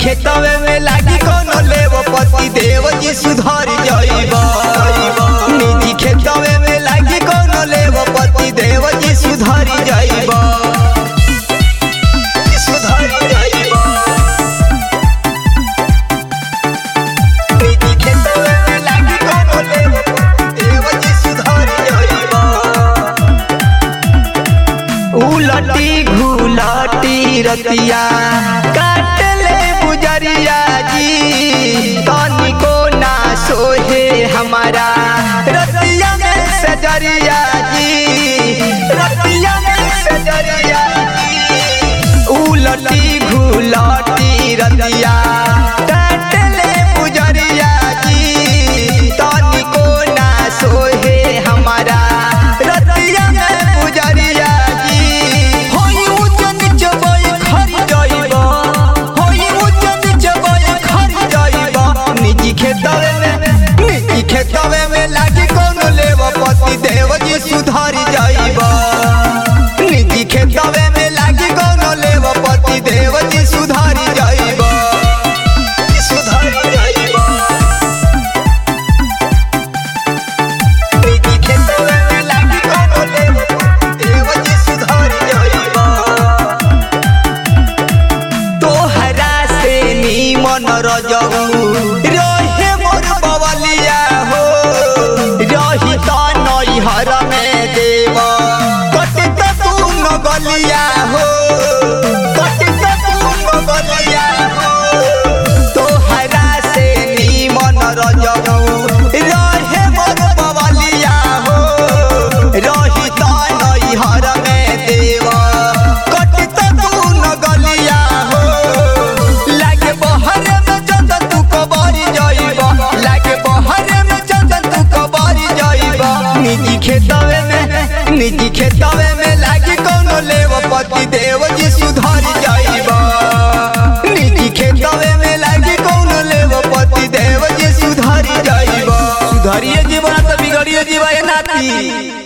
खेतवे में लागी कोनो लेव पति देव जी सुधर जाइबा। निजी खेतवे में लागी कोनो लेव पति देव जी सुधर जाइबा। सुधर जाइबा। निजी खेतवे में लागी कोनो लेव पति देव जी सुधर जाइबा। उलटी घुलटी रतिया काट ले गुजरिया जी, तनिको ना सोहे हमारा रतिया में सजरिया जी, रतिया में सजरिया जी। उलटी घुलटी रतिया काट ले गुजरिया जी, तनिको ना सोहे हमारा रतिया में गुजरिया जी। होई उजन जबई खर जाइबा, होई उजन जबई खर जाइबा। निजी खेतवे में लागी कोनो लेव पति देव जी सुधर जाइबा। निजी खेतवे में लागी कोनो लेव पति देव जी सुधर जाइबा। सुधर जाइबा। निजी खेतवे में लागी कोनो लेव पति देव जी सुधर जाइबा। तोहरा से नीमन रजऊ रहे मोर बवलिया हो, रही त नैहर में देव कटित तू न गलिया हो, कटित तू न गलिया हो। तोहरा से नीमन रजऊ रहे मोर बवलिया हो, रही त नैहर में देव कटित तू न गलिया हो। लागे बहर में चंदन तू कबर जाइबा, लागे बहर में चंदन तू कबर जाइबा। निजी खेतवे में लागी कोनो लेव पति देव जी सुधर जाइबा। निजी खेतवे में लागी कोनो लेव पति देव जी सुधर जाइबा। सुधरिए जीवन तो बिगड़िए जीवा नाती।